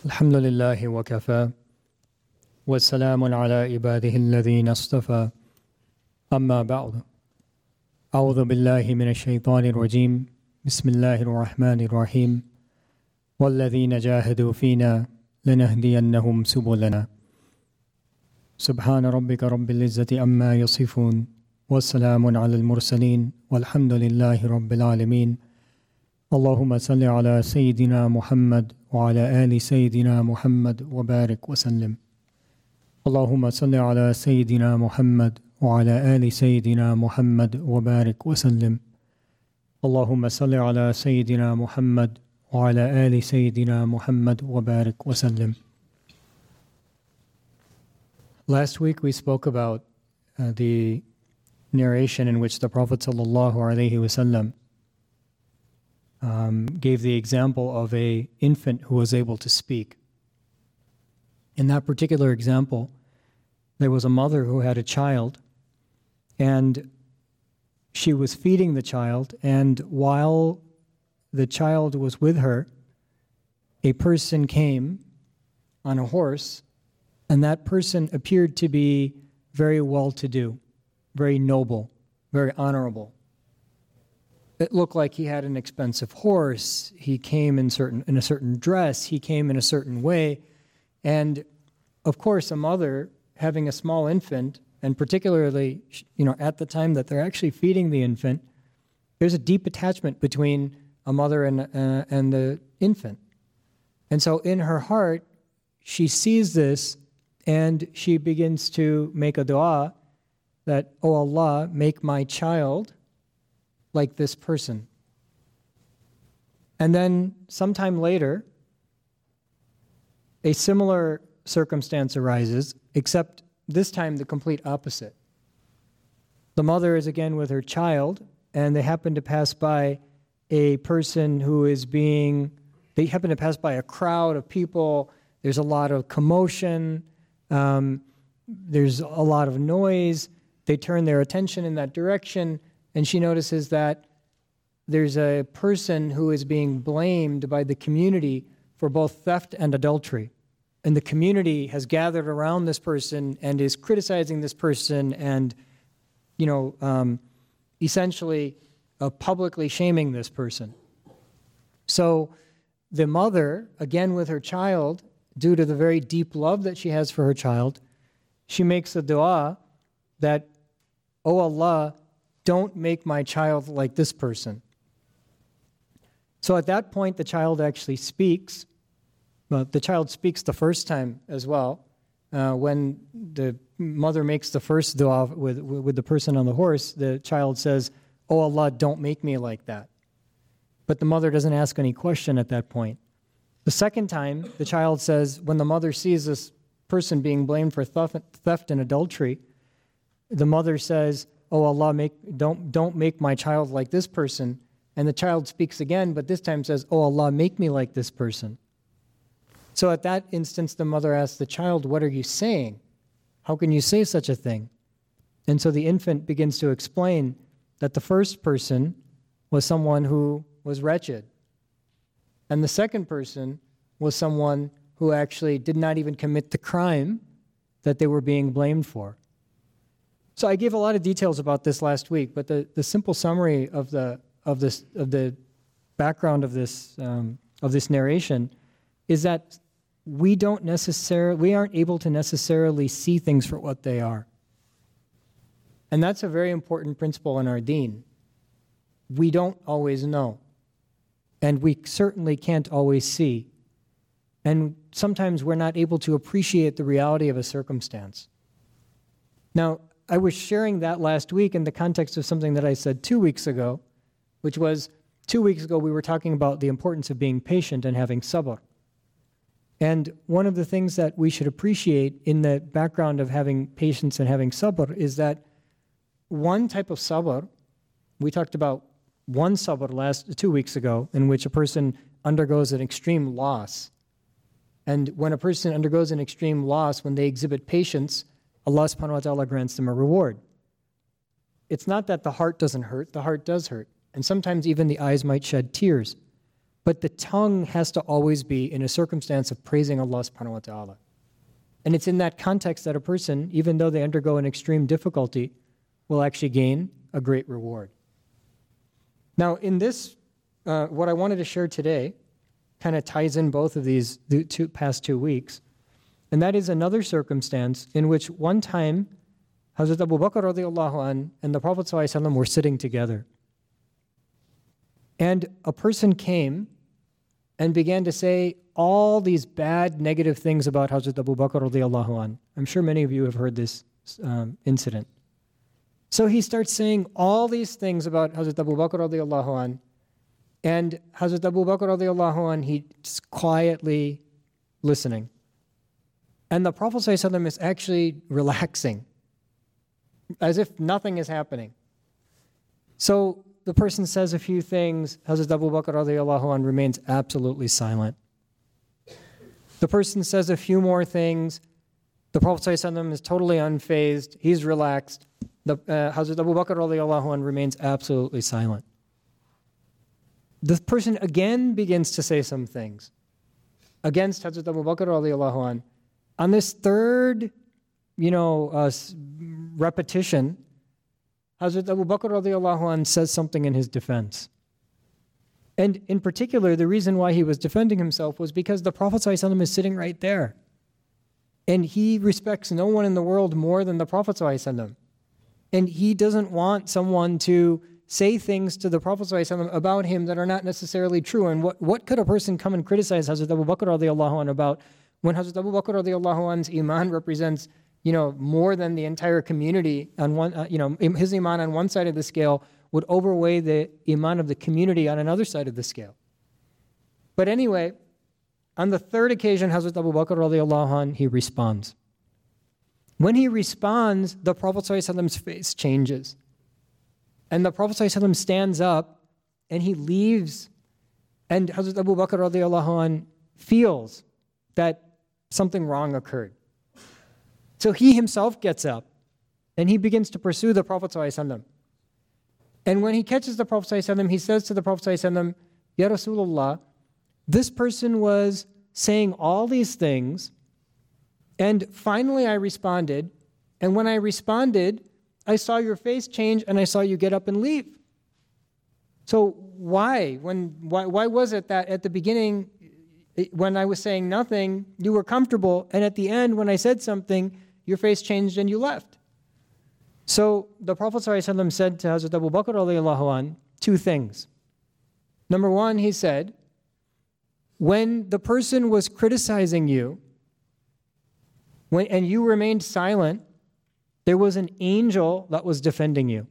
الحمد لله وكفى والسلام على عباده الذين اصطفى أما بعد أعوذ بالله من الشيطان الرجيم بسم الله الرحمن الرحيم والذين جاهدوا فينا لنهدينهم سبلنا سبحان ربك رب العزة عما يصفون والسلام على المرسلين والحمد لله رب العالمين اللهم صل على سيدنا محمد وعلى آل سيدنا محمد وبارك وسلم اللهم صل على سيدنا محمد وعلى آل سيدنا محمد وبارك وسلم اللهم صل على سيدنا محمد وعلى آل سيدنا محمد وبارك وسلم. Last week we spoke about the narration in which the Prophet ﷺ gave the example of an infant who was able to speak. In that particular example, there was a mother who had a child, and she was feeding the child, and while the child was with her, a person came on a horse, and that person appeared to be very well-to-do, very noble, very honorable. It looked like he had an expensive horse. He came in a certain dress. He came in a certain way. And, of course, a mother having a small infant, and particularly, at the time that they're actually feeding the infant, there's a deep attachment between a mother and the infant. And so in her heart, she sees this, and she begins to make a dua that, "Oh Allah, make my child like this person." And then sometime later, a similar circumstance arises, except this time the complete opposite. The mother is again with her child, and they happen to pass by a person they happen to pass by a crowd of people. There's a lot of commotion. There's a lot of noise. They turn their attention in that direction, and she notices that there's a person who is being blamed by the community for both theft and adultery. And the community has gathered around this person and is criticizing this person and, essentially publicly shaming this person. So the mother, again with her child, due to the very deep love that she has for her child, she makes a dua that, "Oh Allah, don't make my child like this person." So at that point, the child actually speaks. Well, the child speaks the first time as well. When the mother makes the first dua with the person on the horse, the child says, "Oh Allah, don't make me like that." But the mother doesn't ask any question at that point. The second time, the child says, when the mother sees this person being blamed for theft and adultery, the mother says, "Oh Allah, don't make my child like this person." And the child speaks again, but this time says, "Oh Allah, make me like this person." So at that instance, the mother asks the child, "What are you saying? How can you say such a thing?" And so the infant begins to explain that the first person was someone who was wretched. And the second person was someone who actually did not even commit the crime that they were being blamed for. So I gave a lot of details about this last week, but the simple summary of the background of this narration is that we aren't able to necessarily see things for what they are. And that's a very important principle in our deen. We don't always know. And we certainly can't always see. And sometimes we're not able to appreciate the reality of a circumstance. Now, I was sharing that last week in the context of something that I said 2 weeks ago, which was 2 weeks ago we were talking about the importance of being patient and having sabr. And one of the things that we should appreciate in the background of having patience and having sabr is that one type of sabr, we talked about one sabr 2 weeks ago, in which a person undergoes an extreme loss. And when a person undergoes an extreme loss, when they exhibit patience, Allah subhanahu wa ta'ala grants them a reward. It's not that the heart doesn't hurt, the heart does hurt. And sometimes even the eyes might shed tears. But the tongue has to always be in a circumstance of praising Allah subhanahu wa ta'ala. And it's in that context that a person, even though they undergo an extreme difficulty, will actually gain a great reward. Now, in this, what I wanted to share today kind of ties in both of these past 2 weeks, and that is another circumstance in which one time Hazrat Abu Bakr radiallahu anh and the Prophet ﷺ were sitting together. And a person came and began to say all these bad, negative things about Hazrat Abu Bakr radiallahu anh. I'm sure many of you have heard this incident. So he starts saying all these things about Hazrat Abu Bakr radiallahu anh, and Hazrat Abu Bakr radiallahu anh, he's quietly listening. And the Prophet ﷺ is actually relaxing, as if nothing is happening. So the person says a few things, Hazrat Abu Bakr radiallahu anh remains absolutely silent. The person says a few more things, the Prophet ﷺ is totally unfazed, he's relaxed. Hazrat Abu Bakr radiallahu anh remains absolutely silent. The person again begins to say some things against Hazrat Abu Bakr radiallahu anh. On this third, repetition, Hazrat Abu Bakr radiallahu anh says something in his defense. And in particular, the reason why he was defending himself was because the Prophet ﷺ is sitting right there. And he respects no one in the world more than the Prophet ﷺ. And he doesn't want someone to say things to the Prophet ﷺ about him that are not necessarily true. And what could a person come and criticize Hazrat Abu Bakr radiallahu anh about when Hazrat Abu Bakr radiallahu anh's iman represents, more than the entire community on one, his iman on one side of the scale would overweigh the iman of the community on another side of the scale. But anyway, on the third occasion, Hazrat Abu Bakr radiallahu anh, he responds. When he responds, the Prophet ﷺ's face changes. And the Prophet ﷺ stands up and he leaves, and Hazrat Abu Bakr radiallahu anh feels that something wrong occurred. So he himself gets up and he begins to pursue the Prophet ﷺ. And when he catches the Prophet ﷺ, he says to the Prophet ﷺ, Ya Rasulullah, this person was saying all these things, and finally I responded, and when I responded, I saw your face change and I saw you get up and leave. So why was it that at the beginning, when I was saying nothing, you were comfortable, and at the end, when I said something, your face changed and you left? So the Prophet ﷺ said to Hazrat Abu Bakr radiallahu anh 2 things. Number 1, he said, when the person was criticizing you, and you remained silent, there was an angel that was defending you.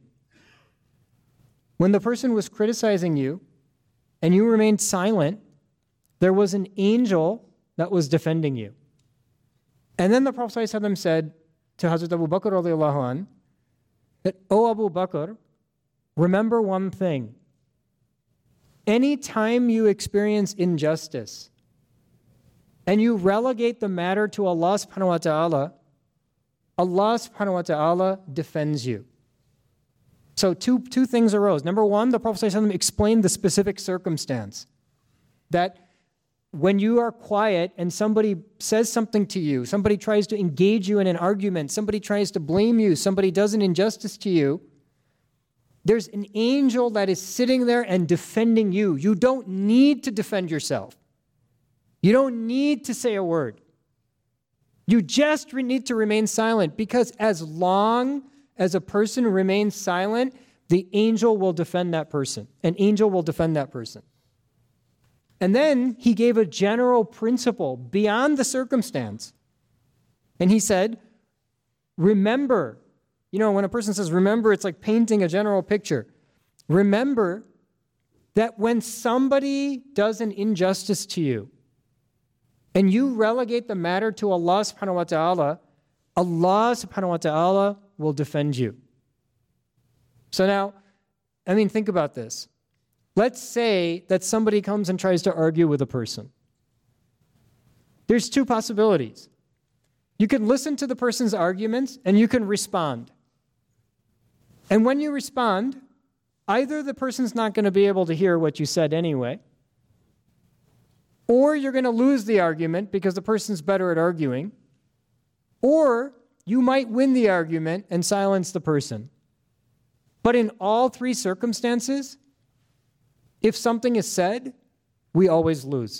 When the person was criticizing you, and you remained silent, there was an angel that was defending you. And then the Prophet ﷺ said to Hazrat Abu Bakr radiallahu anh, that, O Abu Bakr, remember one thing. Any time you experience injustice and you relegate the matter to Allah subhanahu wa ta'ala, Allah subhanahu wa ta'ala defends you. So two things arose. Number 1, the Prophet ﷺ explained the specific circumstance. That when you are quiet and somebody says something to you, somebody tries to engage you in an argument, somebody tries to blame you, somebody does an injustice to you, there's an angel that is sitting there and defending you. You don't need to defend yourself. You don't need to say a word. You just need to remain silent, because as long as a person remains silent, the angel will defend that person. An angel will defend that person. And then he gave a general principle beyond the circumstance. And he said, remember, when a person says remember, it's like painting a general picture. Remember that when somebody does an injustice to you, and you relegate the matter to Allah subhanahu wa ta'ala, Allah subhanahu wa ta'ala will defend you. So now, think about this. Let's say that somebody comes and tries to argue with a person. There's 2 possibilities. You can listen to the person's arguments and you can respond. And when you respond, either the person's not going to be able to hear what you said anyway, Or you're going to lose the argument because the person's better at arguing. Or you might win the argument and silence the person. But in all three circumstances, if something is said, we always lose.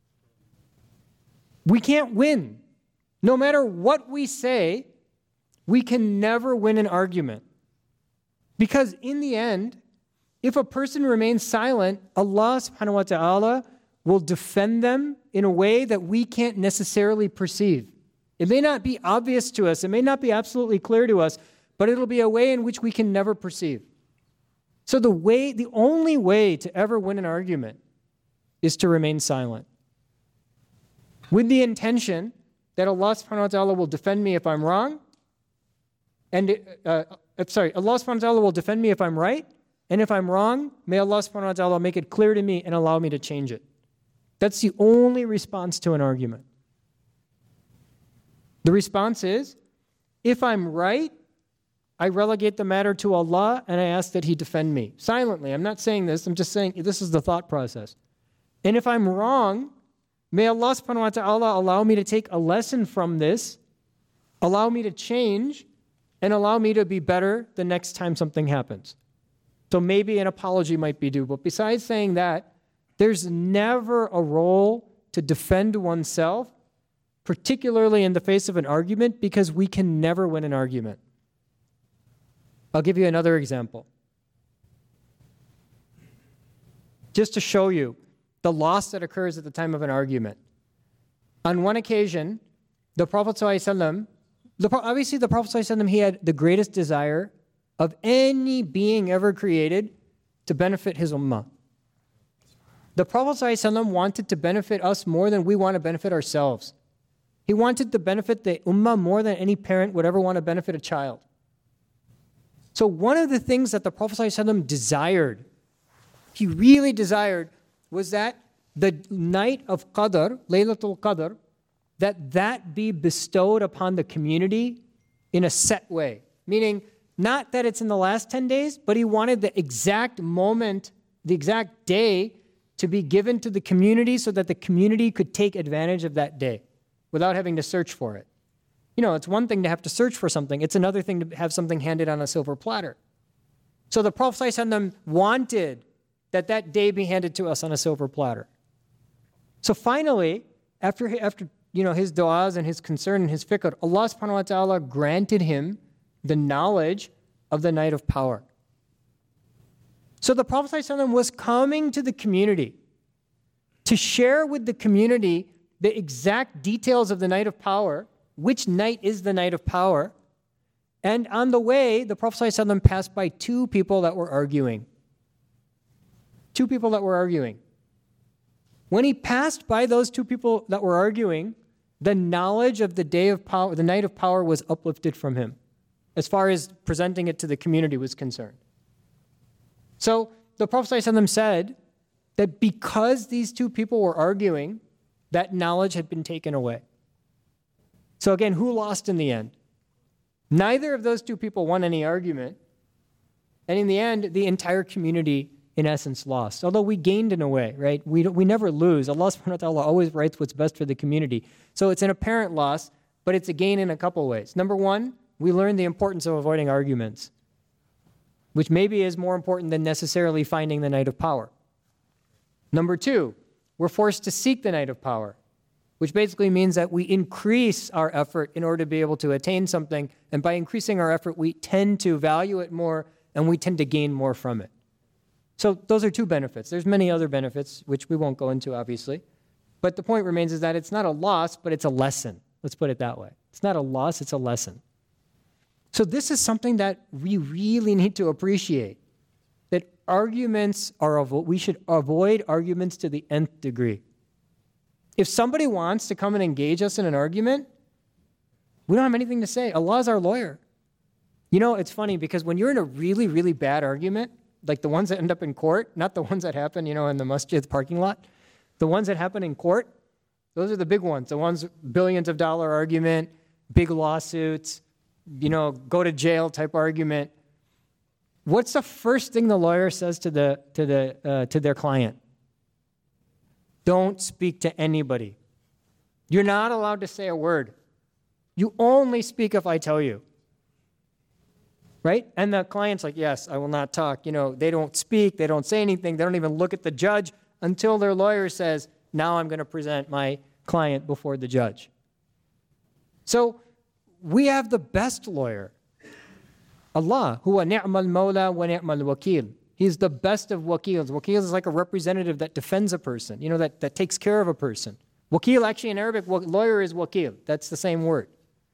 We can't win. No matter what we say, we can never win an argument. Because in the end, if a person remains silent, Allah subhanahu wa ta'ala will defend them in a way that we can't necessarily perceive. It may not be obvious to us, it may not be absolutely clear to us, but it'll be a way in which we can never perceive. So the only way to ever win an argument is to remain silent. With the intention that Allah subhanahu wa ta'ala will defend me if I'm wrong, and Allah subhanahu wa ta'ala will defend me if I'm right, and if I'm wrong, may Allah subhanahu wa ta'ala make it clear to me and allow me to change it. That's the only response to an argument. The response is, if I'm right, I relegate the matter to Allah and I ask that He defend me. Silently, I'm not saying this, I'm just saying this is the thought process. And if I'm wrong, may Allah subhanahu wa ta'ala allow me to take a lesson from this, allow me to change, and allow me to be better the next time something happens. So maybe an apology might be due, but besides saying that, there's never a role to defend oneself, particularly in the face of an argument, because we can never win an argument. I'll give you another example. Just to show you the loss that occurs at the time of an argument. On one occasion, the Prophet ﷺ, obviously the Prophet ﷺ, he had the greatest desire of any being ever created to benefit his ummah. The Prophet ﷺ wanted to benefit us more than we want to benefit ourselves. He wanted to benefit the ummah more than any parent would ever want to benefit a child. So one of the things that the Prophet ﷺ desired, he really desired, was that the night of Qadr, Laylatul Qadr, that be bestowed upon the community in a set way. Meaning, not that it's in the last 10 days, but he wanted the exact moment, the exact day to be given to the community so that the community could take advantage of that day without having to search for it. You know, it's one thing to have to search for something. It's another thing to have something handed on a silver platter. So the Prophet ﷺ wanted that day be handed to us on a silver platter. So finally, after his du'as and his concern and his fikr, Allah subhanahu wa ta'ala granted him the knowledge of the night of power. So the Prophet ﷺ was coming to the community to share with the community the exact details of the night of power, which night is the night of power. And on the way, the Prophet ﷺ passed by two people that were arguing. Two people that were arguing. When he passed by those two people that were arguing, the knowledge of the day of power, the night of power, was uplifted from him, as far as presenting it to the community was concerned. So the Prophet ﷺ said that because these two people were arguing, that knowledge had been taken away. So again, who lost in the end? Neither of those two people won any argument. And in the end, the entire community, in essence, lost. Although we gained in a way, right? We never lose. Allah subhanahu wa ta'ala always writes what's best for the community. So it's an apparent loss, but it's a gain in a couple ways. Number one, we learn the importance of avoiding arguments, which maybe is more important than necessarily finding the night of power. Number two, we're forced to seek the night of power, which basically means that we increase our effort in order to be able to attain something, and by increasing our effort, we tend to value it more, and we tend to gain more from it. So those are two benefits. There's many other benefits, which we won't go into, obviously. But the point remains is that it's not a loss, but it's a lesson. Let's put it that way. It's not a loss, it's a lesson. So this is something that we really need to appreciate, that arguments we should avoid arguments to the nth degree. If somebody wants to come and engage us in an argument, we don't have anything to say. Allah is our lawyer. You know, it's funny because when you're in a really, really bad argument, like the ones that end up in court, not the ones that happen, in the masjid parking lot, the ones that happen in court, those are the big ones, the ones billions of dollar argument, big lawsuits, go to jail type argument. What's the first thing the lawyer says to their client? Don't speak to anybody. You're not allowed to say a word. You only speak if I tell you. Right? And the client's like, yes, I will not talk. They don't speak. They don't say anything. They don't even look at the judge until their lawyer says, now I'm going to present my client before the judge. So we have the best lawyer. Allah, huwa ni'mal mawla wa ni'mal wakil. He's the best of wakils. Wakil is like a representative that defends a person, that takes care of a person. Wakil, actually in Arabic, lawyer is wakil. That's the same word.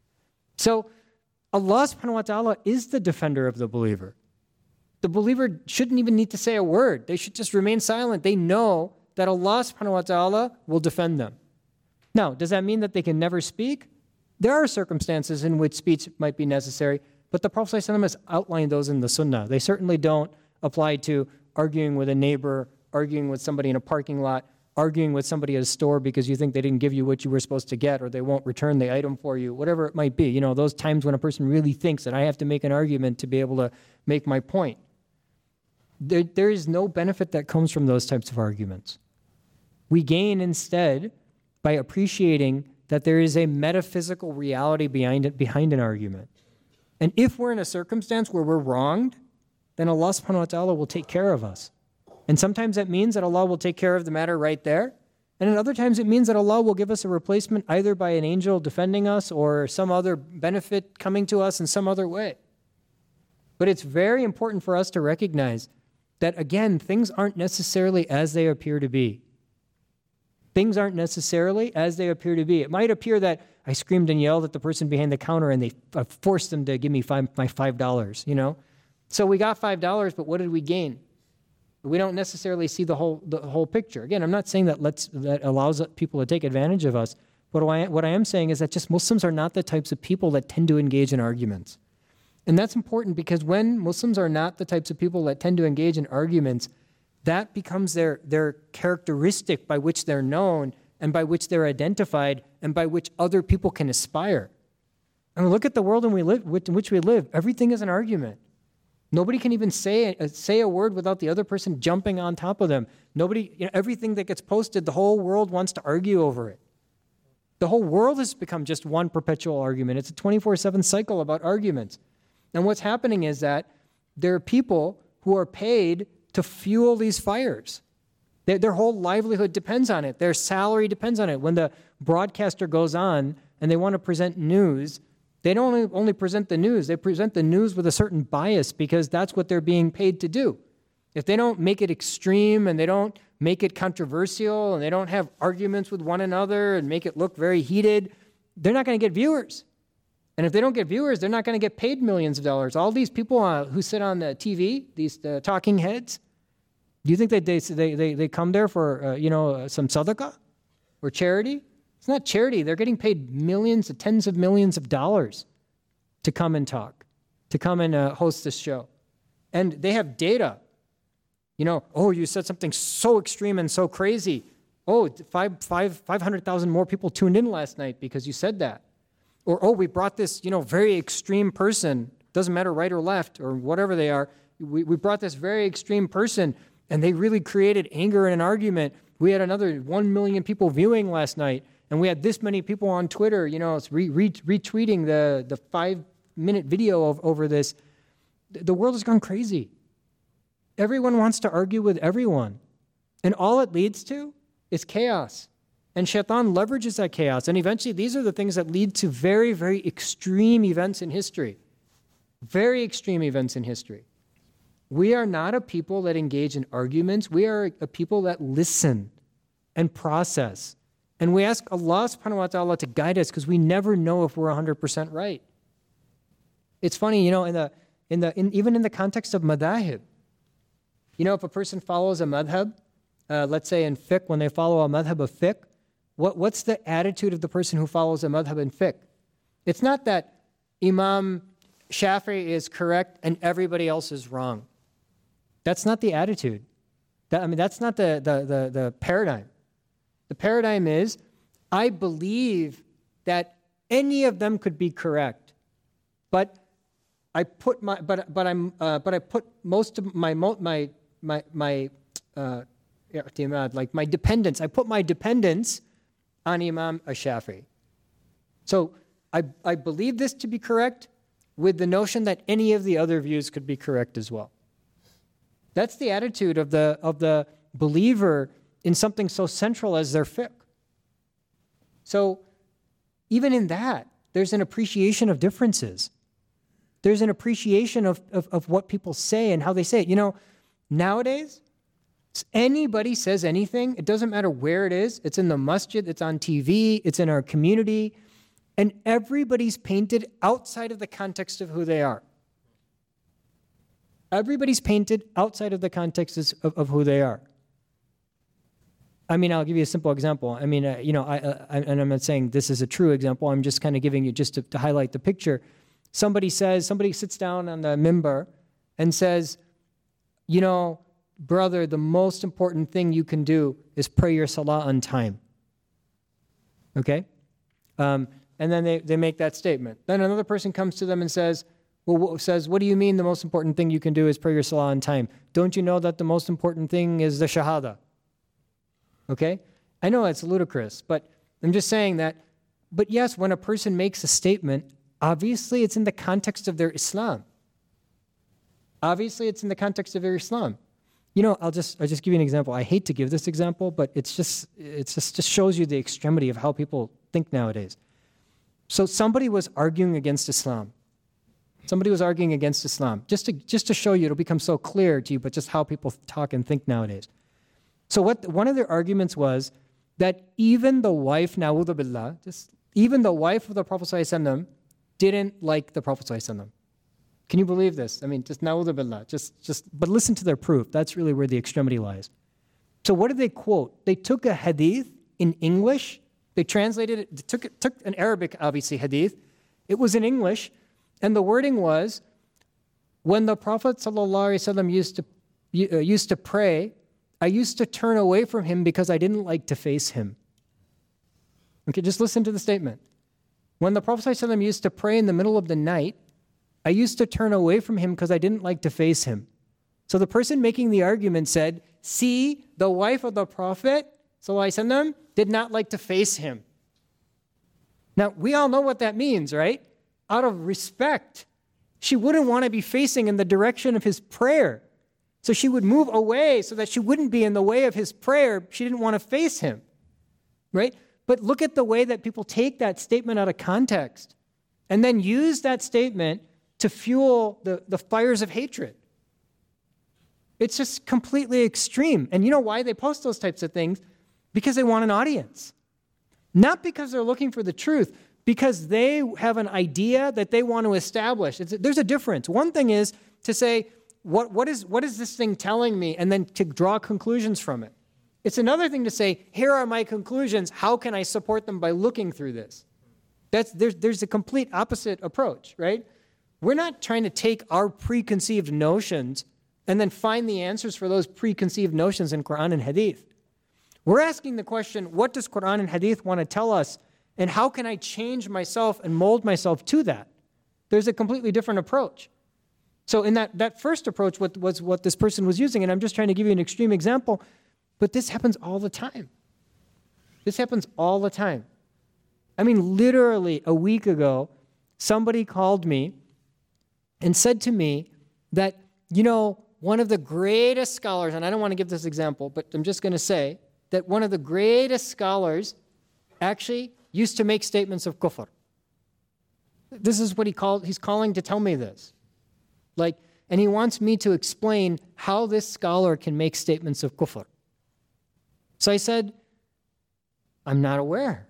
So Allah subhanahu wa ta'ala is the defender of the believer. The believer shouldn't even need to say a word. They should just remain silent. They know that Allah subhanahu wa ta'ala will defend them. Now, does that mean that they can never speak? There are circumstances in which speech might be necessary, but the Prophet ﷺ has outlined those in the Sunnah. They certainly don't apply to arguing with a neighbor, arguing with somebody in a parking lot, arguing with somebody at a store because you think they didn't give you what you were supposed to get or they won't return the item for you, whatever it might be. Those times when a person really thinks that I have to make an argument to be able to make my point. There is no benefit that comes from those types of arguments. We gain instead by appreciating that there is a metaphysical reality behind an argument. And if we're in a circumstance where we're wronged, then Allah subhanahu wa ta'ala will take care of us. And sometimes that means that Allah will take care of the matter right there. And at other times it means that Allah will give us a replacement either by an angel defending us or some other benefit coming to us in some other way. But it's very important for us to recognize that, again, things aren't necessarily as they appear to be. Things aren't necessarily as they appear to be. It might appear that I screamed and yelled at the person behind the counter and they forced them to give me my $5, So we got $5, but what did we gain? We don't necessarily see the whole picture. Again, I'm not saying that allows people to take advantage of us. But what I am saying is that just Muslims are not the types of people that tend to engage in arguments. And that's important because when Muslims are not the types of people that tend to engage in arguments, that becomes their characteristic by which they're known and by which they're identified and by which other people can aspire. I mean, look at the world in which we live. Everything is an argument. Nobody can even say a word without the other person jumping on top of them. Everything that gets posted, the whole world wants to argue over it. The whole world has become just one perpetual argument. It's a 24/7 cycle about arguments. And what's happening is that there are people who are paid to fuel these fires. Their whole livelihood depends on it. Their salary depends on it. When the broadcaster goes on and they want to present news, they don't only present the news, they present the news with a certain bias because that's what they're being paid to do. If they don't make it extreme and they don't make it controversial and they don't have arguments with one another and make it look very heated, they're not going to get viewers. And if they don't get viewers, they're not going to get paid millions of dollars. All these people who sit on the TV, these talking heads, do you think that they come there for some sadaqah or charity? It's not charity. They're getting paid millions, tens of millions of dollars to come and talk, to come and host this show. And they have data. You said something so extreme and so crazy. 500,000 more people tuned in last night because you said that. Or, we brought this, very extreme person, doesn't matter right or left or whatever they are. We brought this very extreme person and they really created anger in an argument. We had another 1 million people viewing last night. And we had this many people on Twitter, retweeting the 5-minute video over this. The world has gone crazy. Everyone wants to argue with everyone. And all it leads to is chaos. And Shaitan leverages that chaos. And eventually, these are the things that lead to very, very extreme events in history. Very extreme events in history. We are not a people that engage in arguments. We are a people that listen and process. And we ask Allah subhanahu wa ta'ala to guide us because we never know if we're 100% right. It's funny, even in the context of madahib. If a person follows a madhab, let's say in fiqh, when they follow a madhab of fiqh, what's the attitude of the person who follows a madhab in fiqh? It's not that Imam Shafi'i is correct and everybody else is wrong. That's not the attitude. That's not the paradigm. The paradigm is, I believe that any of them could be correct, but I put most of my i'timad, like my dependence. I put my dependence on Imam Ash-Shafi'i. So I believe this to be correct with the notion that any of the other views could be correct as well. That's the attitude of the believer in something so central as their fiqh. So even in that, there's an appreciation of differences. There's an appreciation of what people say and how they say it. You know, nowadays, anybody says anything, it doesn't matter where it is. It's in the masjid, it's on TV, it's in our community, and everybody's painted outside of the context of who they are. Everybody's painted outside of the context of who they are. I mean, I'll give you a simple example. I mean, and I'm not saying this is a true example. I'm just kind of giving you just to highlight the picture. Somebody sits down on the mimbar and says, you know, brother, the most important thing you can do is pray your salah on time. Okay? And then they make that statement. Then another person comes to them and says, what do you mean the most important thing you can do is pray your salah on time? Don't you know that the most important thing is the shahada? Okay? I know it's ludicrous, but I'm just saying that, but yes, when a person makes a statement, obviously it's in the context of their Islam. Obviously it's in the context of their Islam. You know, I'll just give you an example. I hate to give this example, but it just shows you the extremity of how people think nowadays. So somebody was arguing against Islam. Somebody was arguing against Islam. Just to show you, it'll become so clear to you, but just how people talk and think nowadays. So one of their arguments was that even the wife, na'udhu billah, even the wife of the Prophet ﷺ didn't like the Prophet ﷺ. Can you believe this? I mean, just na'udhu billah, but listen to their proof. That's really where the extremity lies. So what did they quote? They took a hadith in English. They translated it, took an Arabic, obviously, hadith. It was in English, and the wording was, when the Prophet ﷺ used to pray, I used to turn away from him because I didn't like to face him. Okay, just listen to the statement. When the Prophet ﷺ used to pray in the middle of the night, I used to turn away from him because I didn't like to face him. So the person making the argument said, see, the wife of the Prophet ﷺ did not like to face him. Now, we all know what that means, right? Out of respect, she wouldn't want to be facing in the direction of his prayer. So she would move away so that she wouldn't be in the way of his prayer. She didn't want to face him, right? But look at the way that people take that statement out of context and then use that statement to fuel the fires of hatred. It's just completely extreme. And you know why they post those types of things? Because they want an audience. Not because they're looking for the truth, because they have an idea that they want to establish. There's a difference. One thing is to say, what is this thing telling me? And then to draw conclusions from it. It's another thing to say, here are my conclusions. How can I support them by looking through this? There's a complete opposite approach, right? We're not trying to take our preconceived notions and then find the answers for those preconceived notions in Quran and Hadith. We're asking the question, what does Quran and Hadith want to tell us? And how can I change myself and mold myself to that? There's a completely different approach. So in that first approach, was what this person was using, and I'm just trying to give you an extreme example, but this happens all the time. This happens all the time. I mean, literally a week ago, somebody called me and said to me that, you know, one of the greatest scholars, and I don't want to give this example, but I'm just going to say that one of the greatest scholars actually used to make statements of kufr. This is what he's calling to tell me this. And he wants me to explain how this scholar can make statements of kufr. So I said, I'm not aware.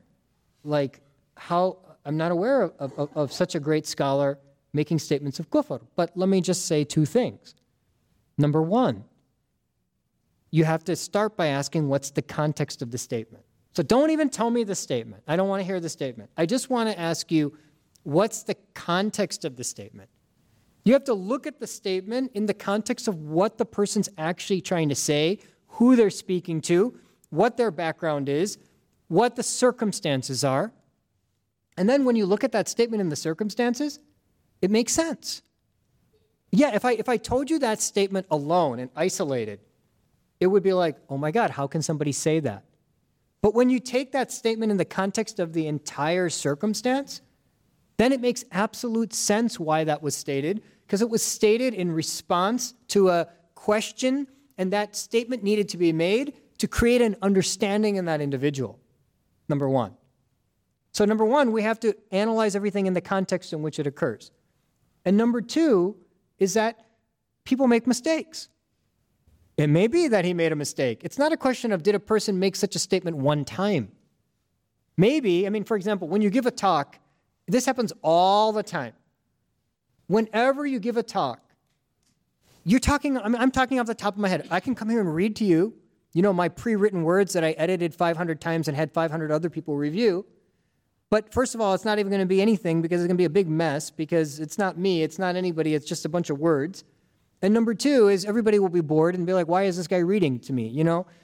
I'm not aware of such a great scholar making statements of kufr. But let me just say two things. Number one, you have to start by asking what's the context of the statement. So don't even tell me the statement. I don't want to hear the statement. I just want to ask you, what's the context of the statement? You have to look at the statement in the context of what the person's actually trying to say, who they're speaking to, what their background is, what the circumstances are. And then when you look at that statement in the circumstances, it makes sense. Yeah, if I told you that statement alone and isolated, it would be like, oh my God, how can somebody say that? But when you take that statement in the context of the entire circumstance, then it makes absolute sense why that was stated, because it was stated in response to a question, and that statement needed to be made to create an understanding in that individual, number one. So number one, we have to analyze everything in the context in which it occurs. And number two is that people make mistakes. It may be that he made a mistake. It's not a question of did a person make such a statement one time. Maybe, for example, when you give a talk, this happens all the time. Whenever you give a talk, you're talking, I'm talking off the top of my head. I can come here and read to you, my pre-written words that I edited 500 times and had 500 other people review. But first of all, it's not even going to be anything because it's going to be a big mess because it's not me, it's not anybody, it's just a bunch of words. And number two is everybody will be bored and be like, why is this guy reading to me?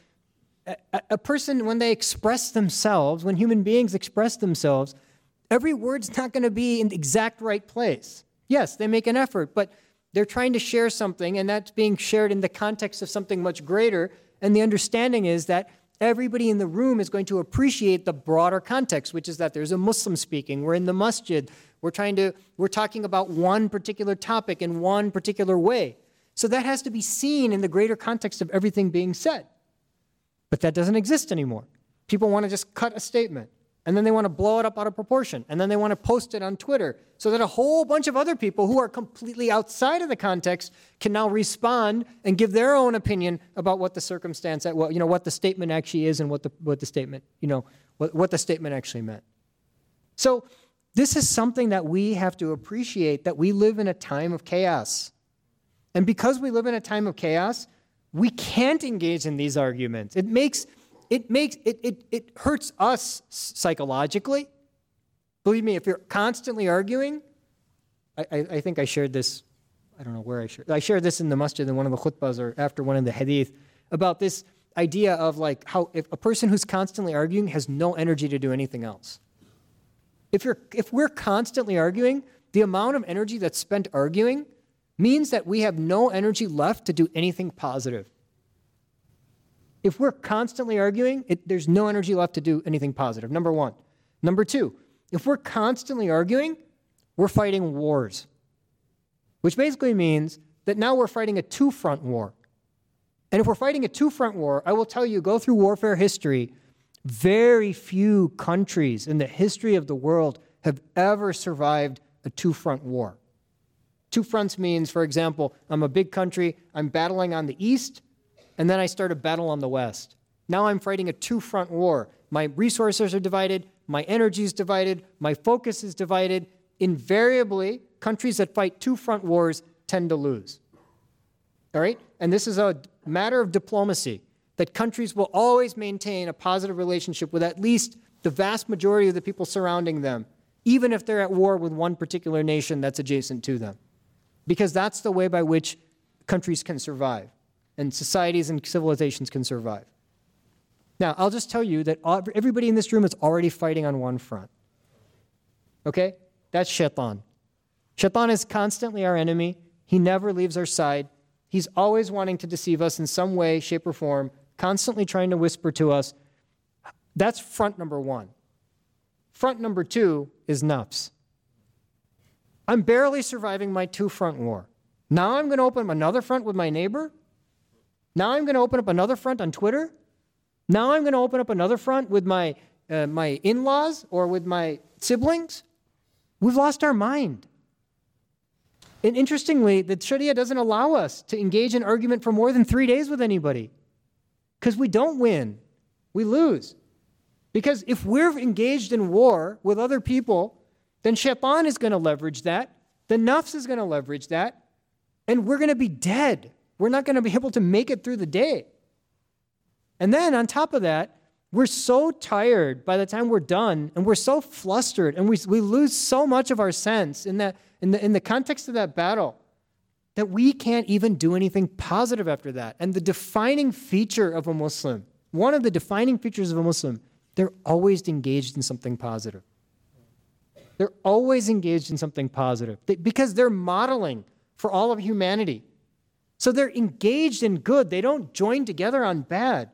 A person, when they express themselves, when human beings express themselves, every word's not going to be in the exact right place. Yes, they make an effort, but they're trying to share something, and that's being shared in the context of something much greater. And the understanding is that everybody in the room is going to appreciate the broader context, which is that there's a Muslim speaking. We're in the masjid. We're talking about one particular topic in one particular way. So that has to be seen in the greater context of everything being said. But that doesn't exist anymore. People want to just cut a statement, and then they want to blow it up out of proportion, and then they want to post it on Twitter so that a whole bunch of other people who are completely outside of the context can now respond and give their own opinion about what the circumstance, what the statement actually is and what the statement, what the statement actually meant. So this is something that we have to appreciate, that we live in a time of chaos. And because we live in a time of chaos, we can't engage in these arguments. It hurts us psychologically. Believe me, if you're constantly arguing, I think I shared this, I don't know where I shared this in the masjid in one of the khutbahs or after one of the hadith, about this idea of how if a person who's constantly arguing has no energy to do anything else. If we're constantly arguing, the amount of energy that's spent arguing means that we have no energy left to do anything positive. If we're constantly arguing, there's no energy left to do anything positive, number one. Number two, if we're constantly arguing, we're fighting wars, which basically means that now we're fighting a two-front war. And if we're fighting a two-front war, I will tell you, go through warfare history, very few countries in the history of the world have ever survived a two-front war. Two fronts means, for example, I'm a big country, I'm battling on the east, and then I start a battle on the west. Now I'm fighting a two-front war. My resources are divided, my energy is divided, my focus is divided. Invariably, countries that fight two-front wars tend to lose. All right? And this is a matter of diplomacy, that countries will always maintain a positive relationship with at least the vast majority of the people surrounding them, even if they're at war with one particular nation that's adjacent to them. Because that's the way by which countries can survive, and societies and civilizations can survive. Now, I'll just tell you that everybody in this room is already fighting on one front. Okay? That's Shaitan. Shaitan is constantly our enemy. He never leaves our side. He's always wanting to deceive us in some way, shape, or form, constantly trying to whisper to us. That's front number one. Front number two is nafs. I'm barely surviving my two-front war. Now I'm going to open up another front with my neighbor? Now I'm going to open up another front on Twitter? Now I'm going to open up another front with my in-laws or with my siblings? We've lost our mind. And interestingly, the Sharia doesn't allow us to engage in argument for more than 3 days with anybody. Because we don't win. We lose. Because if we're engaged in war with other people, then Shaitan is going to leverage that. The nafs is going to leverage that. And we're going to be dead. We're not going to be able to make it through the day. And then on top of that, we're so tired by the time we're done, and we're so flustered, and we lose so much of our sense in the context of that battle that we can't even do anything positive after that. And the defining feature of a Muslim, one of the defining features of a Muslim, they're always engaged in something positive. They're always engaged in something positive because they're modeling for all of humanity So they're engaged in good. They don't join together on bad.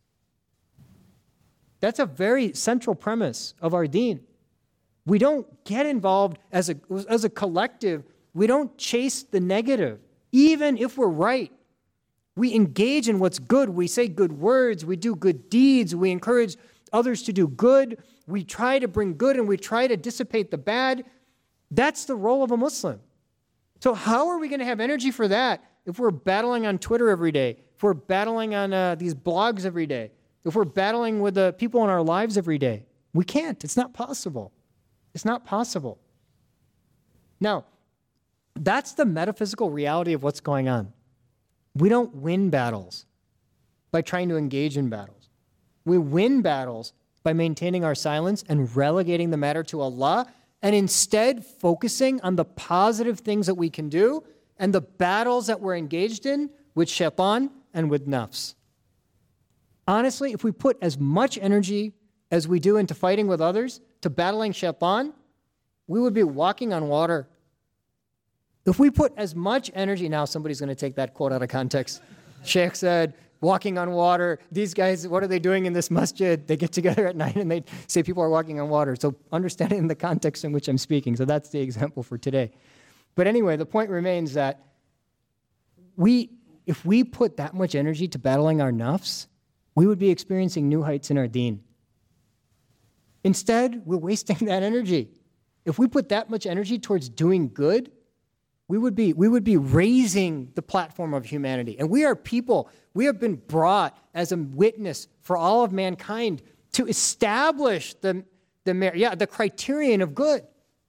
That's a very central premise of our deen. We don't get involved as a collective. We don't chase the negative, even if we're right. We engage in what's good. We say good words. We do good deeds. We encourage others to do good. We try to bring good and we try to dissipate the bad. That's the role of a Muslim. So how are we going to have energy for that if we're battling on Twitter every day, if we're battling on these blogs every day, if we're battling with the people in our lives every day? We can't. It's not possible. It's not possible. Now, that's the metaphysical reality of what's going on. We don't win battles by trying to engage in battles. We win battles by maintaining our silence and relegating the matter to Allah, and instead focusing on the positive things that we can do and the battles that we're engaged in with shaitan and with nafs. Honestly, if we put as much energy as we do into fighting with others, to battling shaitan, we would be walking on water. If we put as much energy, now somebody's going to take that quote out of context. Sheikh said, walking on water. These guys, what are they doing in this masjid? They get together at night and they say people are walking on water. So understand it in the context in which I'm speaking. So that's the example for today. But anyway, the point remains that if we put that much energy to battling our nafs, we would be experiencing new heights in our deen. Instead, we're wasting that energy. If we put that much energy towards doing good, we would be raising the platform of humanity. And we are people. We have been brought as a witness for all of mankind to establish the criterion of good.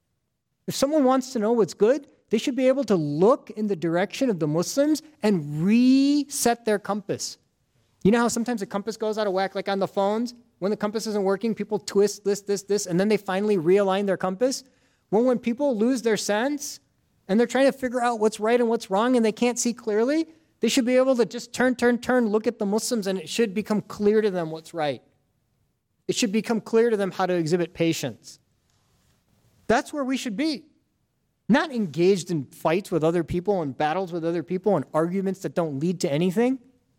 If someone wants to know what's good, they should be able to look in the direction of the Muslims and reset their compass. You know how sometimes the compass goes out of whack, like on the phones? When the compass isn't working, people twist this, and then they finally realign their compass. Well, when people lose their sense and they're trying to figure out what's right and what's wrong and they can't see clearly, they should be able to just turn, look at the Muslims, and it should become clear to them what's right. It should become clear to them how to exhibit patience. That's where we should be. Not engaged in fights with other people and battles with other people and arguments that don't lead to anything.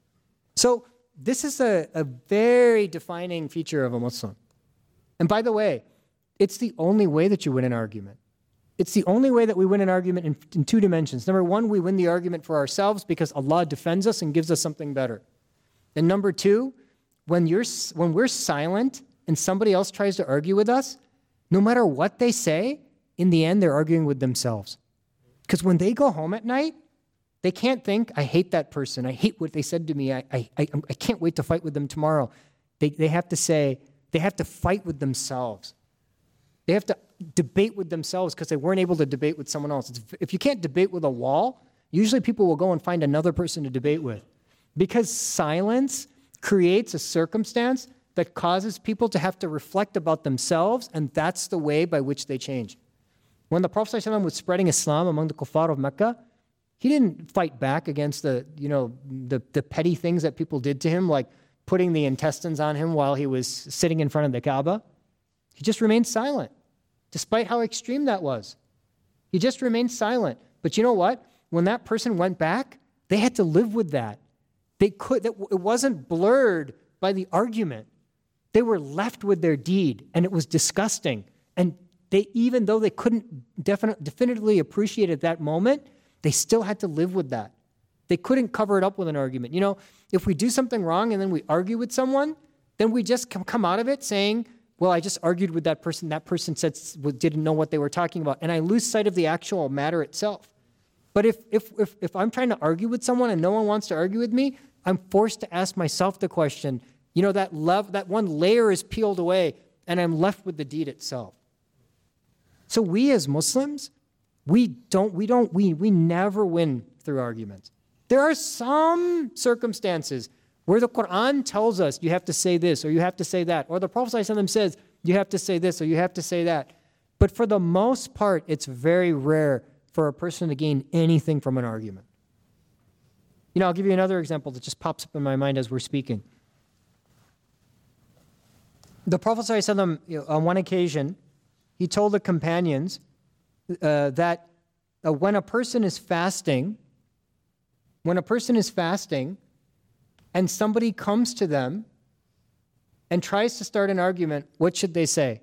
So this is a very defining feature of a Muslim. And by the way, it's the only way that you win an argument. It's the only way that we win an argument in two dimensions. Number one, we win the argument for ourselves because Allah defends us and gives us something better. And number two, when we're silent and somebody else tries to argue with us, no matter what they say, in the end, they're arguing with themselves. Because when they go home at night, they can't think, I hate that person. I hate what they said to me. I can't wait to fight with them tomorrow. They have to say, they have to fight with themselves. They have to debate with themselves because they weren't able to debate with someone else. If you can't debate with a wall, usually people will go and find another person to debate with. Because silence creates a circumstance that causes people to have to reflect about themselves, and that's the way by which they change. When the Prophet ﷺ was spreading Islam among the kuffar of Mecca, he didn't fight back against the petty things that people did to him, like putting the intestines on him while he was sitting in front of the Kaaba. He just remained silent, despite how extreme that was. He just remained silent. But you know what? When that person went back, they had to live with that. It wasn't blurred by the argument. They were left with their deed, and it was disgusting. And even though they couldn't definitively appreciate it at that moment, they still had to live with that. They couldn't cover it up with an argument. You know, if we do something wrong and then we argue with someone, then we just come out of it saying, well, I just argued with that person. That person didn't know what they were talking about. And I lose sight of the actual matter itself. But if I'm trying to argue with someone and no one wants to argue with me, I'm forced to ask myself the question, you know, that one layer is peeled away and I'm left with the deed itself. So we as Muslims, we never win through arguments. There are some circumstances where the Quran tells us you have to say this or you have to say that, or the Prophet ﷺ says you have to say this or you have to say that. But for the most part, it's very rare for a person to gain anything from an argument. You know, I'll give you another example that just pops up in my mind as we're speaking. The Prophet ﷺ, on one occasion, he told the companions that when a person is fasting, when a person is fasting and somebody comes to them and tries to start an argument, what should they say?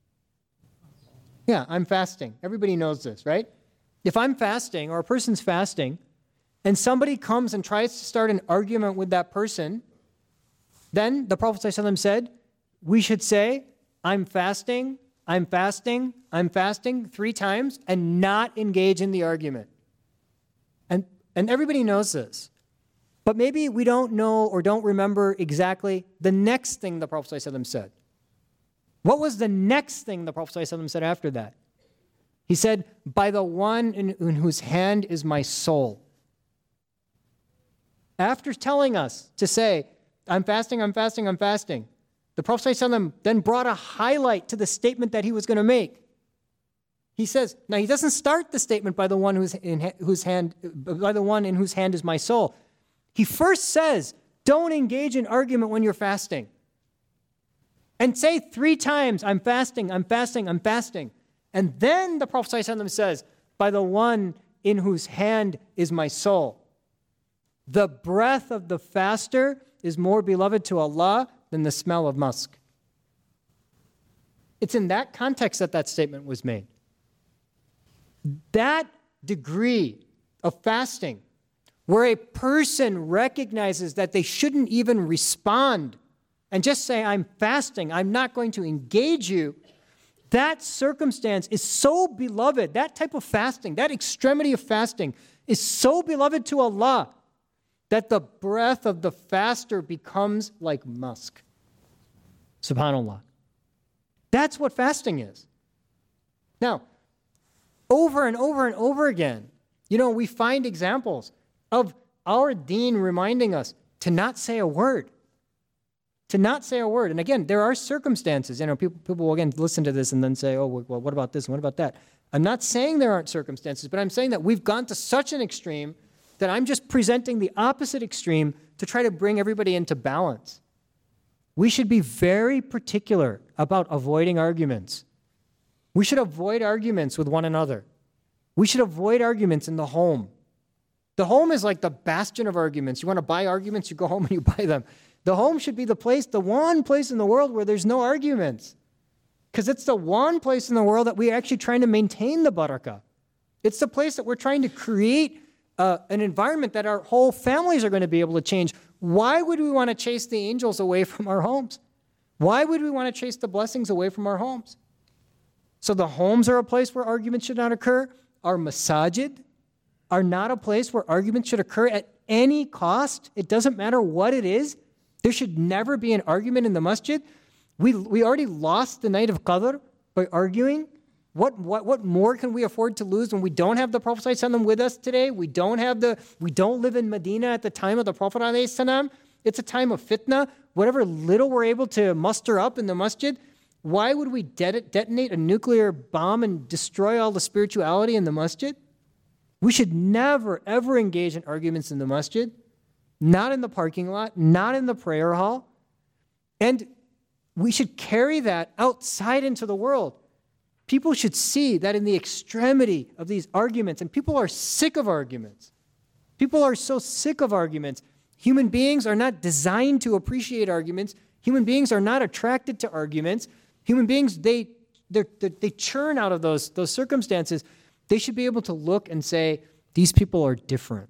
Yeah, I'm fasting. Everybody knows this, right? If I'm fasting or a person's fasting and somebody comes and tries to start an argument with that person, then the Prophet ﷺ said, we should say, I'm fasting, I'm fasting, I'm fasting 3 times and not engage in the argument. And everybody knows this. But maybe we don't know or don't remember exactly the next thing the Prophet ﷺ said. What was the next thing the Prophet ﷺ said after that? He said, by the one in whose hand is my soul. After telling us to say, I'm fasting, I'm fasting, I'm fasting, the Prophet ﷺ then brought a highlight to the statement that he was going to make. He says, now he doesn't start the statement by the one in whose hand is my soul. He first says, don't engage in argument when you're fasting. And say 3 times, I'm fasting, I'm fasting, I'm fasting. And then the Prophet ﷺ says, by the one in whose hand is my soul. The breath of the faster is more beloved to Allah than the smell of musk. It's in that context that statement was made. That degree of fasting, where a person recognizes that they shouldn't even respond and just say, I'm fasting, I'm not going to engage you, that circumstance is so beloved, that type of fasting, that extremity of fasting is so beloved to Allah that the breath of the faster becomes like musk. SubhanAllah. That's what fasting is. Now, over and over and over again, we find examples of our deen reminding us to not say a word. To not say a word. And again, there are circumstances. People will again listen to this and then say, oh, well, what about this and what about that? I'm not saying there aren't circumstances, but I'm saying that we've gone to such an extreme that I'm just presenting the opposite extreme to try to bring everybody into balance. We should be very particular about avoiding arguments. We should avoid arguments with one another. We should avoid arguments in the home. The home is like the bastion of arguments. You want to buy arguments, you go home and you buy them. The home should be the one place in the world where there's no arguments. Because it's the one place in the world that we're actually trying to maintain the barakah. It's the place that we're trying to create an environment that our whole families are going to be able to change. Why would we want to chase the angels away from our homes? Why would we want to chase the blessings away from our homes? So the homes are a place where arguments should not occur. Our masajid are not a place where arguments should occur at any cost. It doesn't matter what it is. There should never be an argument in the masjid. We already lost the night of Qadr by arguing. What more can we afford to lose when we don't have the Prophet ﷺ with us today? We don't live in Medina at the time of the Prophet ﷺ. It's a time of fitna. Whatever little we're able to muster up in the masjid, why would we detonate a nuclear bomb and destroy all the spirituality in the masjid? We should never, ever engage in arguments in the masjid, not in the parking lot, not in the prayer hall. And we should carry that outside into the world. People should see that in the extremity of these arguments, and people are sick of arguments. People are so sick of arguments. Human beings are not designed to appreciate arguments. Human beings are not attracted to arguments. Human beings, they churn out of those circumstances. They should be able to look and say, these people are different.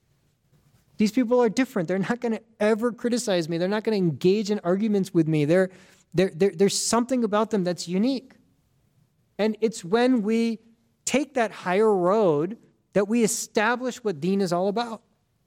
These people are different. They're not going to ever criticize me. They're not going to engage in arguments with me. There's something about them that's unique. And it's when we take that higher road that we establish what deen is all about.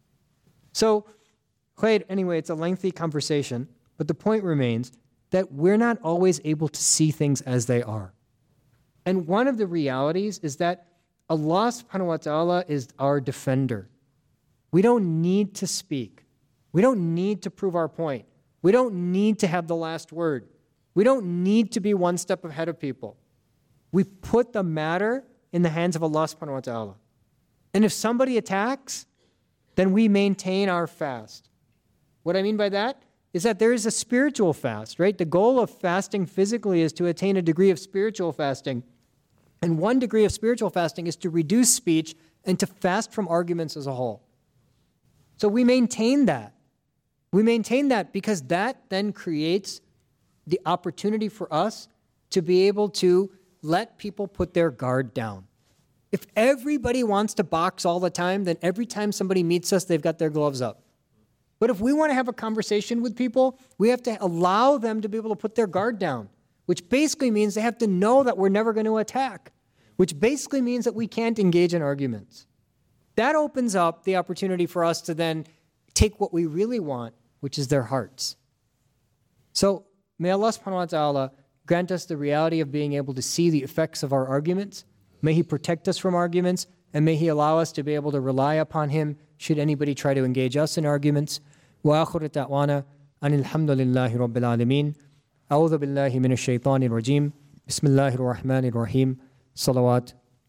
So, anyway, it's a lengthy conversation, but the point remains that we're not always able to see things as they are. And one of the realities is that Allah subhanahu wa ta'ala is our defender. We don't need to speak. We don't need to prove our point. We don't need to have the last word. We don't need to be one step ahead of people. We put the matter in the hands of Allah subhanahu wa ta'ala. And if somebody attacks, then we maintain our fast. What I mean by that is that there is a spiritual fast, right? The goal of fasting physically is to attain a degree of spiritual fasting. And one degree of spiritual fasting is to reduce speech and to fast from arguments as a whole. So we maintain that. We maintain that because that then creates the opportunity for us to be able to let people put their guard down. If everybody wants to box all the time, then every time somebody meets us, they've got their gloves up. But if we want to have a conversation with people, we have to allow them to be able to put their guard down, which basically means they have to know that we're never going to attack, which basically means that we can't engage in arguments. That opens up the opportunity for us to then take what we really want, which is their hearts. So may Allah subhanahu wa ta'ala grant us the reality of being able to see the effects of our arguments. May He protect us from arguments, and may He allow us to be able to rely upon Him should anybody try to engage us in arguments. وآخر دعوانا أن الحمد لله رب العالمين. أعوذ بالله من الشيطان الرجيم. بسم الله الرحمن الرحيم. صلوات